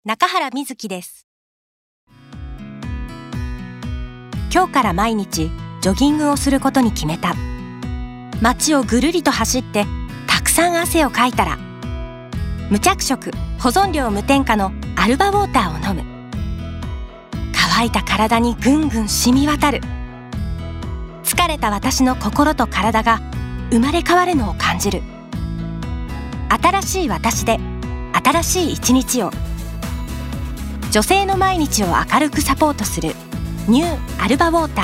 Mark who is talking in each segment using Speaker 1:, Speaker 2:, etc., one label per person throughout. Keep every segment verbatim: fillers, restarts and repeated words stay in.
Speaker 1: 中原瑞希です。今日から毎日ジョギングをすることに決めた。街をぐるりと走ってたくさん汗をかいたら、無着色保存料無添加のアルバウォーターを飲む。乾いた体にぐんぐん染み渡る。疲れた私の心と体が生まれ変わるのを感じる。新しい私で新しい一日を。女性の毎日を明るくサポートするニューアルバウォータ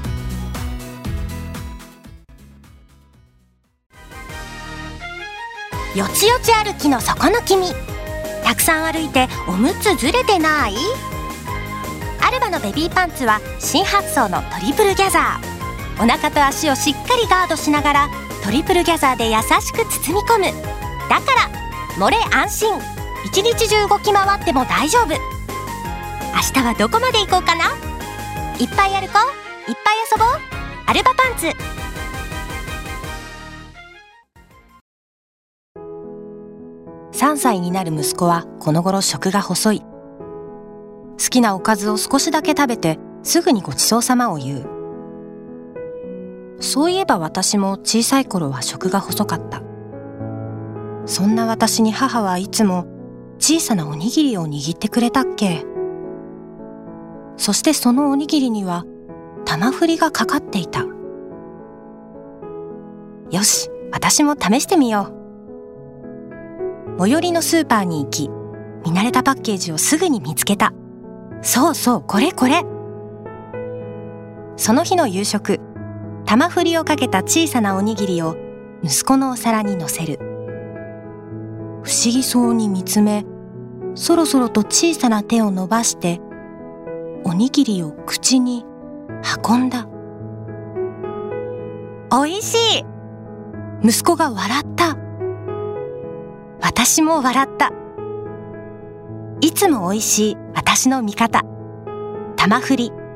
Speaker 1: ー。よちよち歩きのそこの君、たくさん歩いておむつずれてない？アルバのベビーパンツは新発想のトリプルギャザー。お腹と足をしっかりガードしながらトリプルギャザーで優しく包み込む。だから漏れ安心。一日中動き回っても大丈夫。明日はどこまで行こうかな。いっぱい歩こう、いっぱい遊ぼう。アルバパンツ。さんさいになる息子はこの頃食が細い。好きなおかずを少しだけ食べてすぐにごちそうさまを言う。そういえば私も小さい頃は食が細かった。そんな私に母はいつも小さなおにぎりを握ってくれたっけ。そしてそのおにぎりには玉振りがかかっていた。よし、私も試してみよう。最寄りのスーパーに行き、見慣れたパッケージをすぐに見つけた。そうそう、これこれ。その日の夕食、玉振りをかけた小さなおにぎりを息子のお皿に乗せる。不思議そうに見つめ、そろそろと小さな手を伸ばしておにぎりを口に運んだ。おいしい。息子が笑った。私も笑った。いつもおいしい私の味方、玉振り。